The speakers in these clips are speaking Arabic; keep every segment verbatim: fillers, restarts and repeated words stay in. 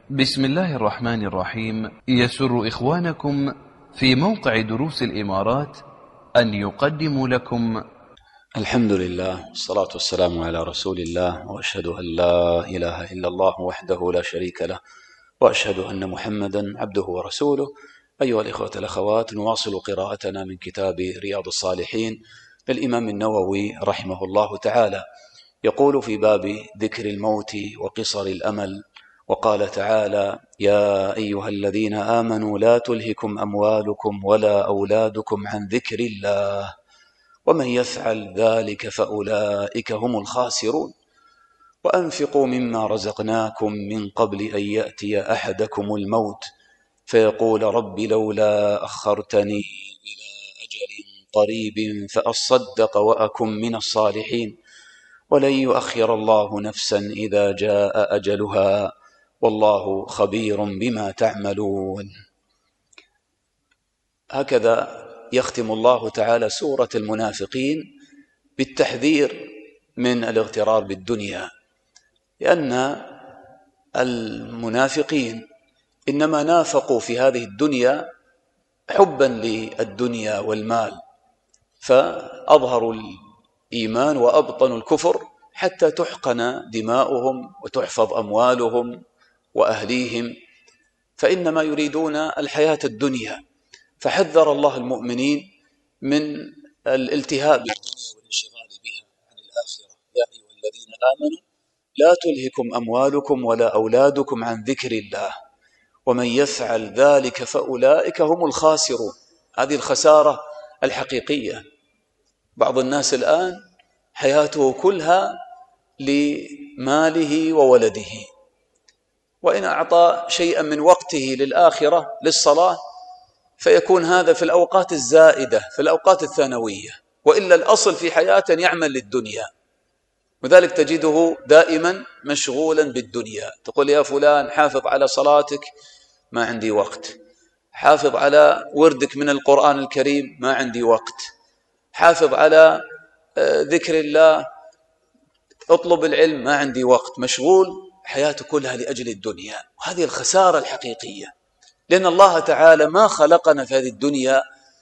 بسم الله الرحمن الرحيم. يسر إخوانكم في موقع دروس الإمارات أن يقدموا لكم الحمد لله والصلاة والسلام على رسول الله، وأشهد أن لا إله إلا الله وحده لا شريك له، وأشهد أن محمدا عبده ورسوله. أيها الإخوة الأخوات، نواصل قراءتنا من كتاب رياض الصالحين للإمام النووي رحمه الله تعالى. يقول في باب ذكر الموت وقصر الأمل، وقال تعالى: يا أيها الذين آمنوا لا تلهكم أموالكم ولا أولادكم عن ذكر الله ومن يفعل ذلك فأولئك هم الخاسرون. وأنفقوا مما رزقناكم من قبل أن يأتي أحدكم الموت فيقول رب لولا أخرتني إلى أجل قريب فأصدق وأكن من الصالحين ولن يؤخر الله نفسا إذا جاء أجلها والله خبير بما تعملون. هكذا يختم الله تعالى سورة المنافقين بالتحذير من الاغترار بالدنيا، لأن المنافقين إنما نافقوا في هذه الدنيا حبا للدنيا والمال، فأظهروا الإيمان وأبطنوا الكفر حتى تحقن دماؤهم وتحفظ أموالهم وأهليهم، فإنما يريدون الحياة الدنيا. فحذر الله المؤمنين من الالتهاب بالدنيا والانشغال بها عن الآخرة. يا أيها الذين آمنوا لا تلهكم أموالكم ولا أولادكم عن ذكر الله ومن يفعل ذلك فأولئك هم الخاسرون. هذه الخسارة الحقيقية. بعض الناس الآن حياته كلها لماله وولده، وإن أعطى شيئا من وقته للآخرة للصلاة فيكون هذا في الأوقات الزائدة، في الأوقات الثانوية، وإلا الأصل في حياته يعمل للدنيا. وذلك تجده دائما مشغولا بالدنيا. تقول يا فلان حافظ على صلاتك، ما عندي وقت. حافظ على وردك من القرآن الكريم، ما عندي وقت. حافظ على ذكر الله، اطلب العلم، ما عندي وقت. مشغول حياته كلها لأجل الدنيا، وهذه الخسارة الحقيقية، لأن الله تعالى ما خلقنا في هذه الدنيا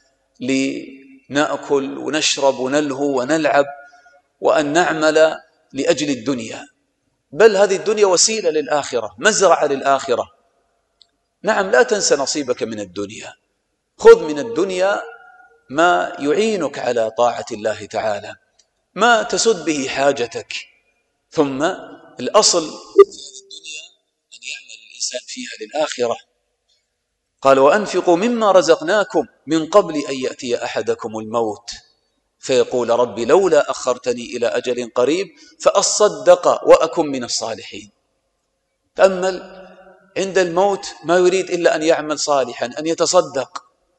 لنأكل ونشرب ونلهو ونلعب وأن نعمل لأجل الدنيا، بل هذه الدنيا وسيلة للآخرة، مزرعة للآخرة. نعم، لا تنسى نصيبك من الدنيا، خذ من الدنيا ما يعينك على طاعة الله تعالى، ما تسد به حاجتك، ثم الأصل في هذه الدنيا أن يعمل الإنسان فيها للآخرة. قال: وأنفقوا مما رزقناكم من قبل أن يأتي أحدكم الموت فيقول رب لولا أخرتني إلى أجل قريب فأصدق وأكن من الصالحين. تأمل، عند الموت ما يريد إلا أن يعمل صالحا، أن يتصدق.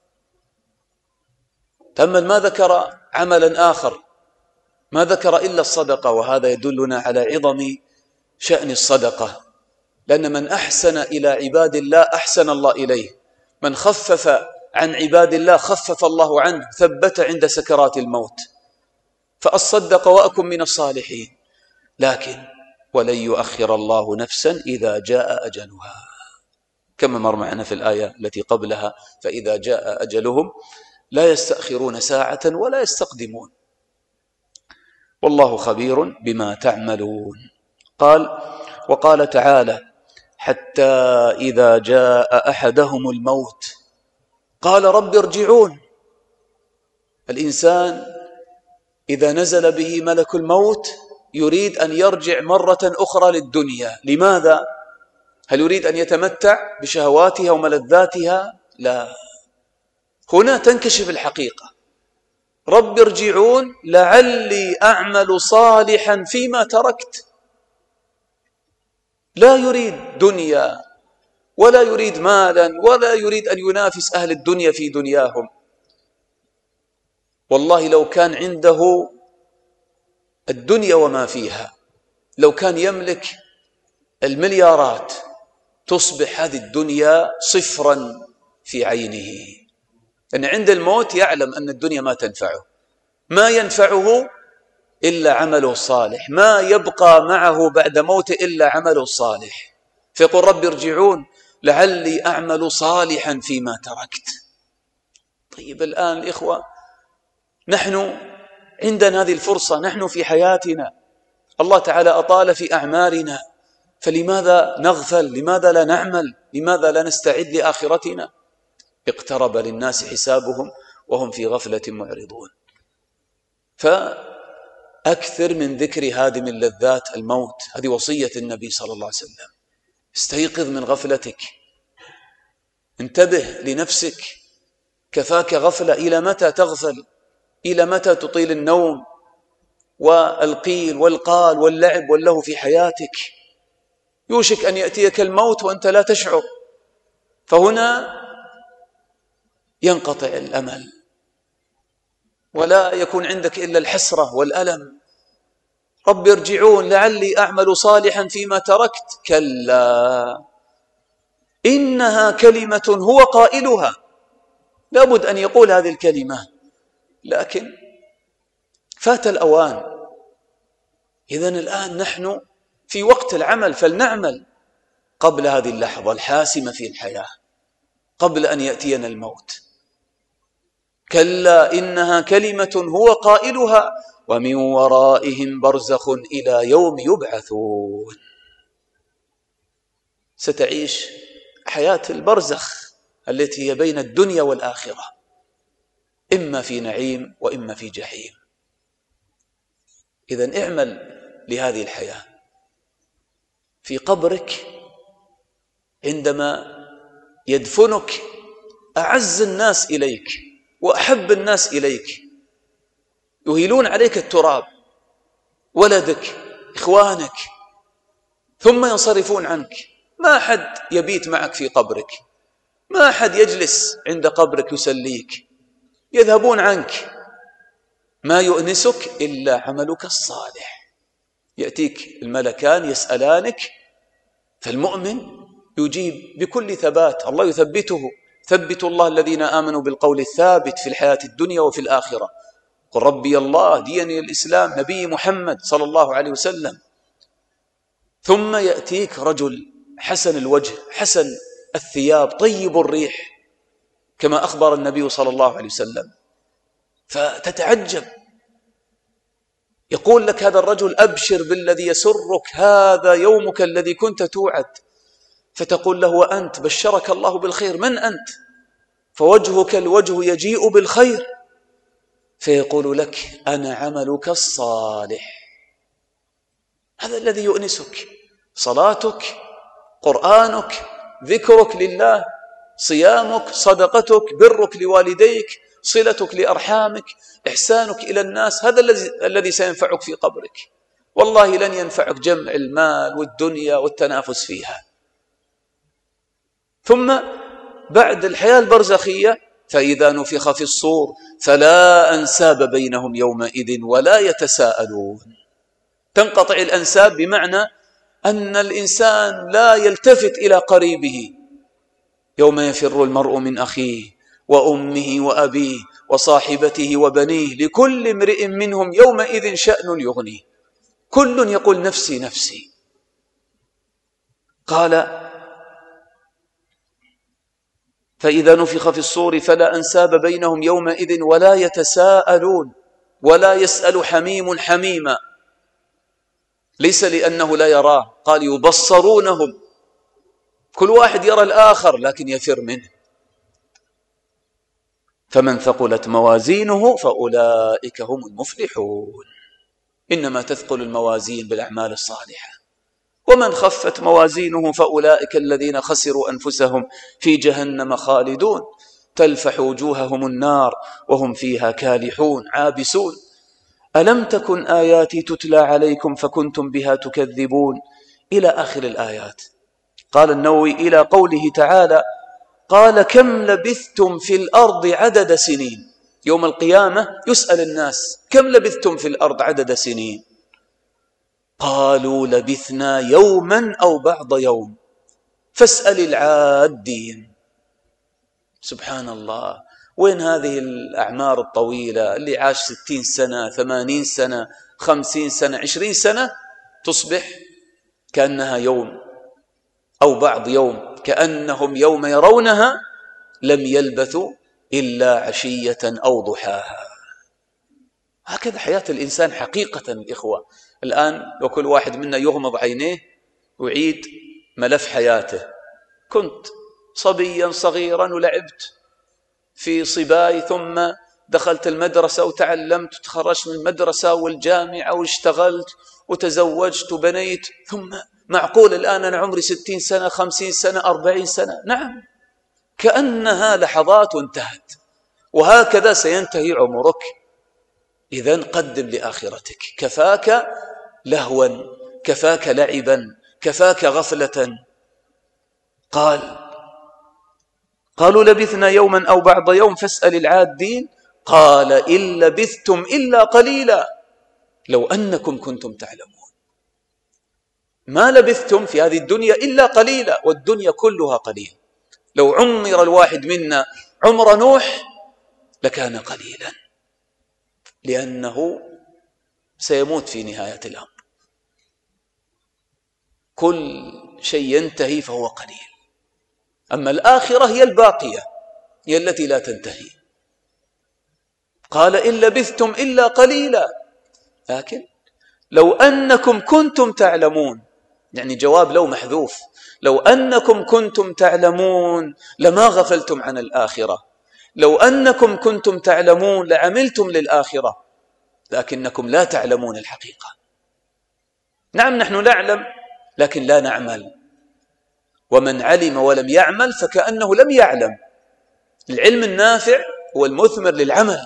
تأمل، ما ذكر عملا آخر، ما ذكر إلا الصدقة، وهذا يدلنا على عظم شأن الصدقة، لأن من أحسن إلى عباد الله أحسن الله إليه، من خفف عن عباد الله خفف الله عنه، ثبت عند سكرات الموت. فأصدق وأكن من الصالحين، لكن ولن يؤخر الله نفسا إذا جاء أجلها، كما مر معنا في الآية التي قبلها: فإذا جاء أجلهم لا يستأخرون ساعة ولا يستقدمون، والله خبير بما تعملون. قال: وقال تعالى: حتى إذا جاء أحدهم الموت قال رب ارجعون. الإنسان إذا نزل به ملك الموت يريد أن يرجع مرة أخرى للدنيا. لماذا؟ هل يريد أن يتمتع بشهواتها وملذاتها؟ لا، هنا تنكشف الحقيقة. رب ارجعون لعلي أعمل صالحا فيما تركت. لا يريد دنيا ولا يريد مالا ولا يريد أن ينافس أهل الدنيا في دنياهم. والله لو كان عنده الدنيا وما فيها، لو كان يملك المليارات، تصبح هذه الدنيا صفرا في عينه، لأن عند الموت يعلم أن الدنيا ما تنفعه، ما ينفعه إلا عمله الصالح، ما يبقى معه بعد موته إلا عمله الصالح. فيقول رب ارجعون لعلي أعمل صالحا فيما تركت. طيب الآن الإخوة نحن عندنا هذه الفرصة، نحن في حياتنا الله تعالى أطال في أعمارنا، فلماذا نغفل؟ لماذا لا نعمل؟ لماذا لا نستعد لآخرتنا؟ اقترب للناس حسابهم وهم في غفلة معرضون. فأكثر من ذكر هادم اللذات الموت، هذه وصية النبي صلى الله عليه وسلم. استيقظ من غفلتك، انتبه لنفسك، كفاك غفلة. إلى متى تغفل؟ إلى متى تطيل النوم والقيل والقال واللعب واللهو في حياتك؟ يوشك أن يأتيك الموت وأنت لا تشعر، فهنا ينقطع الأمل ولا يكون عندك إلا الحسرة والألم. رب ارجعون لعلي أعمل صالحا فيما تركت. كلا إنها كلمة هو قائلها، لابد أن يقول هذه الكلمة، لكن فات الأوان. إذن الآن نحن في وقت العمل، فلنعمل قبل هذه اللحظة الحاسمة في الحياة، قبل أن يأتينا الموت. كلا إنها كلمة هو قائلها ومن ورائهم برزخ إلى يوم يبعثون. ستعيش حياة البرزخ التي هي بين الدنيا والآخرة، إما في نعيم وإما في جحيم. إذن اعمل لهذه الحياة. في قبرك عندما يدفنك أعز الناس إليك وأحب الناس إليك، يهيلون عليك التراب، ولدك، إخوانك، ثم ينصرفون عنك. ما أحد يبيت معك في قبرك، ما أحد يجلس عند قبرك يسليك، يذهبون عنك. ما يؤنسك إلا عملك الصالح. يأتيك الملكان يسألانك، فالمؤمن يجيب بكل ثبات، الله يثبته. ثبت الله الذين آمنوا بالقول الثابت في الحياة الدنيا وفي الآخرة. قل ربي الله، ديني الإسلام، نبي محمد صلى الله عليه وسلم. ثم يأتيك رجل حسن الوجه، حسن الثياب، طيب الريح، كما أخبر النبي صلى الله عليه وسلم، فتتعجب. يقول لك هذا الرجل أبشر بالذي يسرك، هذا يومك الذي كنت توعد. فتقول له وأنت؟ بشرك الله بالخير، من أنت؟ فوجهك الوجه يجيء بالخير. فيقول لك أنا عملك الصالح. هذا الذي يؤنسك، صلاتك، قرآنك، ذكرك لله، صيامك، صدقتك، برك لوالديك، صلتك لأرحامك، إحسانك إلى الناس. هذا الذي سينفعك في قبرك. والله لن ينفعك جمع المال والدنيا والتنافس فيها. ثم بعد الحياة البرزخية فإذا نفخ في الصور فلا أنساب بينهم يومئذ ولا يتساءلون. تنقطع الأنساب، بمعنى أن الإنسان لا يلتفت إلى قريبه. يوم يفر المرء من أخيه وأمه وأبيه وصاحبته وبنيه لكل امرئ منهم يومئذ شأن يغنيه. كل يقول نفسي نفسي. قال فإذا نفخ في الصور فلا أنساب بينهم يومئذ ولا يتساءلون. ولا يسأل حميم حميما، ليس لأنه لا يراه، قال يبصرونهم، كل واحد يرى الآخر لكن يفر منه. فمن ثقلت موازينه فأولئك هم المفلحون. إنما تثقل الموازين بالأعمال الصالحة. ومن خفت موازينه فأولئك الذين خسروا أنفسهم في جهنم خالدون تلفح وجوههم النار وهم فيها كالحون عابسون. ألم تكن آياتي تتلى عليكم فكنتم بها تكذبون، إلى آخر الآيات. قال النووي إلى قوله تعالى قال كم لبثتم في الأرض عدد سنين. يوم القيامة يسأل الناس كم لبثتم في الأرض عدد سنين؟ قالوا لبثنا يوما أو بعض يوم فاسأل العادين. سبحان الله، وين هذه الأعمار الطويلة اللي عاش ستين سنة، ثمانين سنة، خمسين سنة، عشرين سنة، تصبح كأنها يوم. أو بعض يوم كأنهم يوم يرونها لم يلبثوا إلا عشية أو ضحاها. هكذا حياة الإنسان حقيقة الإخوة. الآن لو كل واحد منا يغمض عينيه ويعيد ملف حياته: كنت صبيا صغيرا ولعبت في صباي، ثم دخلت المدرسة وتعلمت وتخرجت من المدرسة والجامعة واشتغلت وتزوجت وبنيت، ثم معقول الآن أنا عمري ستين سنة خمسين سنة أربعين سنة؟ نعم، كأنها لحظات انتهت، وهكذا سينتهي عمرك. إذن قدم لآخرتك، كفاك لهوا، كفاك لعبا، كفاك غفلة. قال قالوا لبثنا يوما أو بعض يوم فاسأل العادين، قال إن لبثتم إلا قليلا لو أنكم كنتم تعلمون. ما لبثتم في هذه الدنيا إلا قليلا، والدنيا كلها قليل. لو عمر الواحد منا عمر نوح لكان قليلا، لأنه سيموت في نهاية الأمر. كل شيء ينتهي فهو قليل، أما الآخرة هي الباقية، هي التي لا تنتهي. قال إن لبثتم إلا قليلا، لكن لو أنكم كنتم تعلمون، يعني جواب لو محذوف، لو أنكم كنتم تعلمون لما غفلتم عن الآخرة، لو أنكم كنتم تعلمون لعملتم للآخرة، لكنكم لا تعلمون الحقيقة. نعم نحن نعلم لكن لا نعمل، ومن علم ولم يعمل فكأنه لم يعلم. العلم النافع هو المثمر للعمل.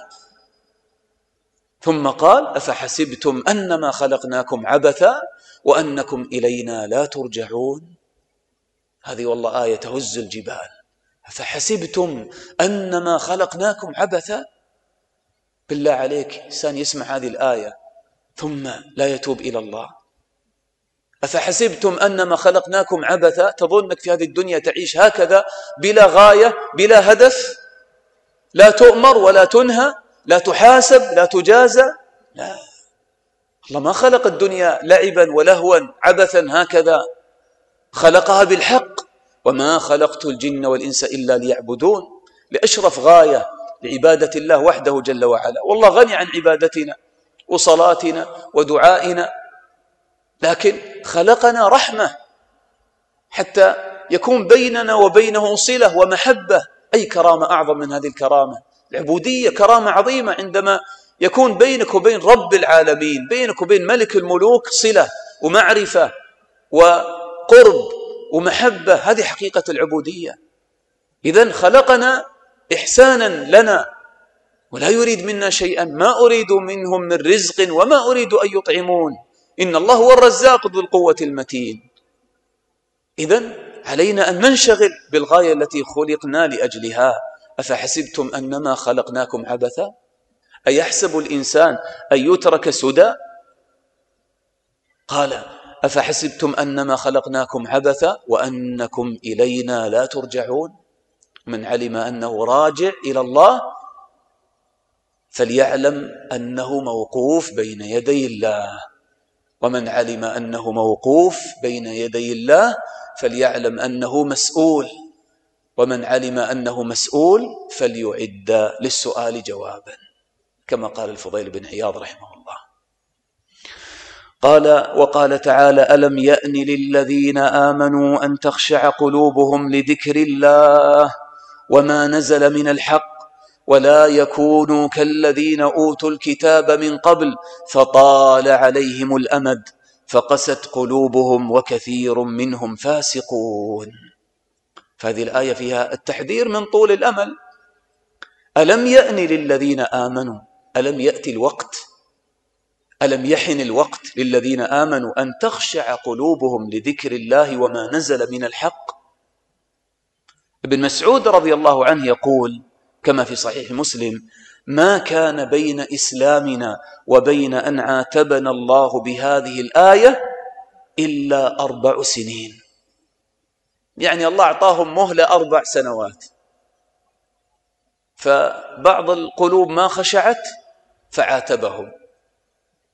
ثم قال أفحسبتم أنما خلقناكم عبثا وأنكم إلينا لا ترجعون. هذه والله آية تهز الجبال. أفحسبتم أنما خلقناكم عبثا. بالله عليك إنسان يسمع هذه الآية ثم لا يتوب إلى الله. أفحسبتم أنما خلقناكم عبثا، تظنك في هذه الدنيا تعيش هكذا بلا غاية بلا هدف، لا تؤمر ولا تنهى، لا تحاسب لا تجازى؟ لا، الله ما خلق الدنيا لعبا ولهوا عبثا هكذا، خلقها بالحق. وما خلقت الجن والإنس إلا ليعبدون، لأشرف غاية لعبادة الله وحده جل وعلا. والله غني عن عبادتنا وصلاتنا ودعائنا، لكن خلقنا رحمة حتى يكون بيننا وبينه صلة ومحبة. أي كرامة أعظم من هذه الكرامة؟ العبودية كرامة عظيمة، عندما يكون بينك وبين رب العالمين، بينك وبين ملك الملوك صلة ومعرفة وقرب ومحبة، هذه حقيقة العبودية. إذن خلقنا إحسانا لنا ولا يريد منا شيئا، ما أريد منهم من رزق وما أريد أن يطعمون، إن الله هو الرزاق ذو القوة المتين. إذن علينا أن ننشغل بالغاية التي خلقنا لأجلها. أفحسبتم أنما خلقناكم عبثا، أيحسب الإنسان أن يترك سدى؟ قال أفحسبتم أنما خلقناكم عبثا وأنكم إلينا لا ترجعون. من علم أنه راجع إلى الله فليعلم أنه موقوف بين يدي الله، ومن علم أنه موقوف بين يدي الله فليعلم أنه مسؤول، ومن علم أنه مسؤول فليعد للسؤال جوابا، كما قال الفضيل بن عياض رحمه الله. قال وقال تعالى ألم يأن للذين آمنوا أن تخشع قلوبهم لذكر الله وما نزل من الحق ولا يكونوا كالذين أوتوا الكتاب من قبل فطال عليهم الأمد فقست قلوبهم وكثير منهم فاسقون. فهذه الآية فيها التحذير من طول الأمل. ألم يأن للذين آمنوا، ألم يأتي الوقت، ألم يحن الوقت للذين آمنوا أن تخشع قلوبهم لذكر الله وما نزل من الحق. ابن مسعود رضي الله عنه يقول كما في صحيح مسلم ما كان بين إسلامنا وبين أن عاتبنا الله بهذه الآية إلا أربع سنين، يعني الله أعطاهم مهلة أربع سنوات، فبعض القلوب ما خشعت فعاتبهم.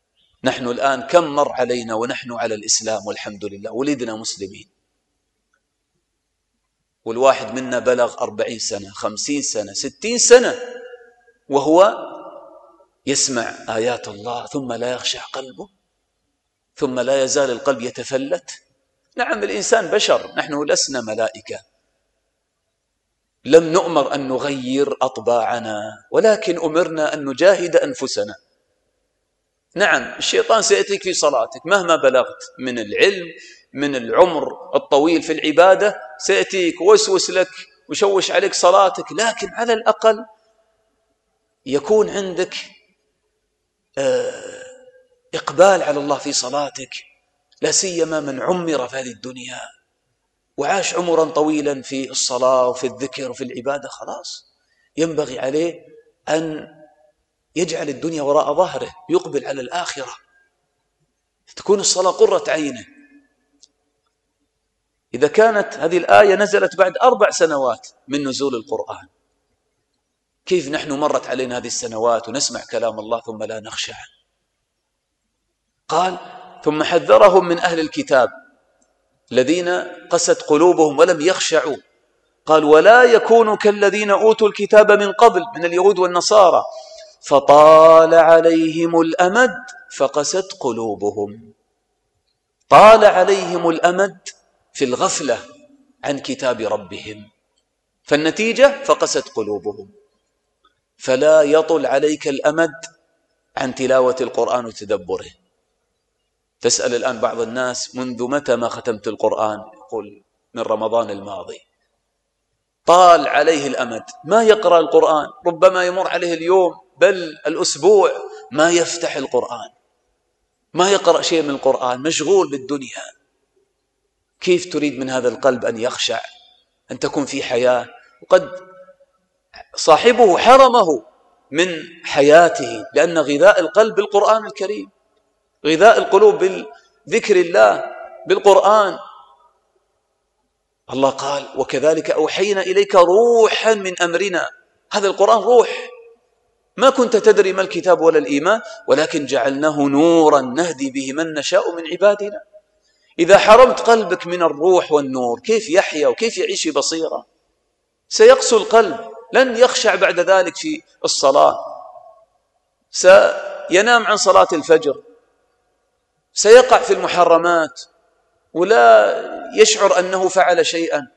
نحن الآن كم مر علينا ونحن على الإسلام والحمد لله، ولدنا مسلمين، والواحد منا بلغ أربعين سنة خمسين سنة ستين سنة وهو يسمع آيات الله ثم لا يخشع قلبه، ثم لا يزال القلب يتفلت. نعم الإنسان بشر، نحن لسنا ملائكة، لم نؤمر أن نغير أطباعنا، ولكن أمرنا أن نجاهد أنفسنا. نعم الشيطان سيأتيك في صلاتك مهما بلغت من العلم من العمر الطويل في العبادة، سيأتيك وسوس لك وشوش عليك صلاتك، لكن على الأقل يكون عندك إقبال على الله في صلاتك، لا سيما من عمر في هذه الدنيا وعاش عمرا طويلا في الصلاة وفي الذكر وفي العبادة، خلاص ينبغي عليه أن يجعل الدنيا وراء ظهره، يقبل على الآخرة، تكون الصلاة قرة عينه. إذا كانت هذه الآية نزلت بعد أربع سنوات من نزول القرآن، كيف نحن مرت علينا هذه السنوات ونسمع كلام الله ثم لا نخشع؟ قال ثم حذرهم من أهل الكتاب الذين قست قلوبهم ولم يخشعوا، قال ولا يكونوا كالذين أوتوا الكتاب من قبل من اليهود والنصارى فطال عليهم الأمد فقست قلوبهم. طال عليهم الأمد في الغفلة عن كتاب ربهم، فالنتيجة فقست قلوبهم. فلا يطل عليك الأمد عن تلاوة القرآن وتدبره. تسأل الآن بعض الناس منذ متى ما ختمت القرآن؟ يقول من رمضان الماضي. طال عليه الأمد، ما يقرأ القرآن، ربما يمر عليه اليوم بل الأسبوع ما يفتح القرآن، ما يقرأ شيء من القرآن، مشغول بالدنيا. كيف تريد من هذا القلب أن يخشع، أن تكون في حياة؟ وقد صاحبه حرمه من حياته، لأن غذاء القلب بالقرآن الكريم، غذاء القلوب بالذكر الله بالقرآن. الله قال وكذلك أوحينا إليك روحا من أمرنا، هذا القرآن روح، ما كنت تدري ما الكتاب ولا الإيمان ولكن جعلناه نورا نهدي به من نشاء من عبادنا. إذا حرمت قلبك من الروح والنور كيف يحيا وكيف يعيش في بصيرة؟ سيقسو القلب، لن يخشع بعد ذلك في الصلاة، سينام عن صلاة الفجر، سيقع في المحرمات ولا يشعر أنه فعل شيئا.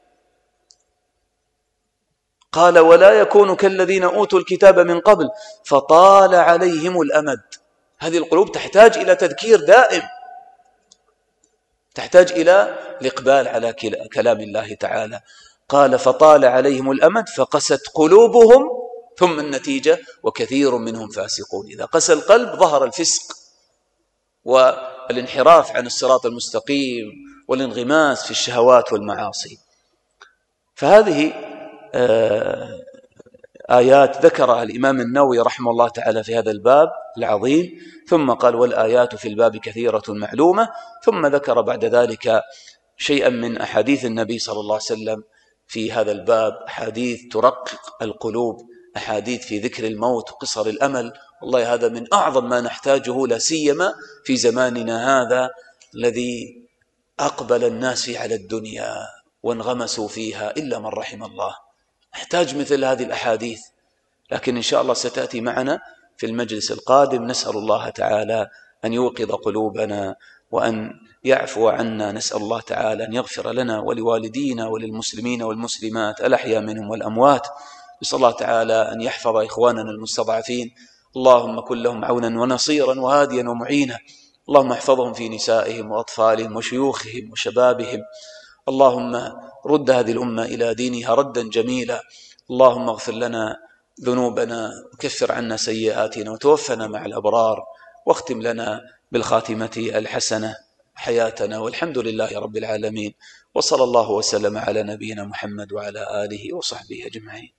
قال ولا يكون كالذين أوتوا الكتاب من قبل فطال عليهم الأمد. هذه القلوب تحتاج إلى تذكير دائم، تحتاج إلى الإقبال على كلام الله تعالى. قال فطال عليهم الأمد فقست قلوبهم، ثم النتيجة وكثير منهم فاسقون. إذا قسى القلب ظهر الفسق والانحراف عن الصراط المستقيم والانغماس في الشهوات والمعاصي. فهذه آيات ذكرها الإمام النووي رحمه الله تعالى في هذا الباب العظيم، ثم قال والآيات في الباب كثيرة معلومة، ثم ذكر بعد ذلك شيئا من أحاديث النبي صلى الله عليه وسلم في هذا الباب، أحاديث ترقق القلوب، أحاديث في ذكر الموت وقصر الأمل. والله هذا من أعظم ما نحتاجه، لا سيما في زماننا هذا الذي أقبل الناس فيه على الدنيا وانغمسوا فيها إلا من رحم الله. نحتاج مثل هذه الأحاديث، لكن إن شاء الله ستأتي معنا في المجلس القادم. نسأل الله تعالى أن يوقظ قلوبنا وأن يعفو عنا، نسأل الله تعالى أن يغفر لنا ولوالدينا وللمسلمين والمسلمات الأحياء منهم والأموات. نسأل الله تعالى أن يحفظ إخواننا المستضعفين، اللهم كن لهم عونا ونصيرا وهاديا ومعينا. اللهم احفظهم في نسائهم وأطفالهم وشيوخهم وشبابهم. اللهم رد هذه الأمة إلى دينها ردا جميلا. اللهم اغفر لنا ذنوبنا وكفر عنا سيئاتنا وتوفنا مع الأبرار، واختم لنا بالخاتمة الحسنة حياتنا، والحمد لله رب العالمين، وصلى الله وسلم على نبينا محمد وعلى آله وصحبه أجمعين.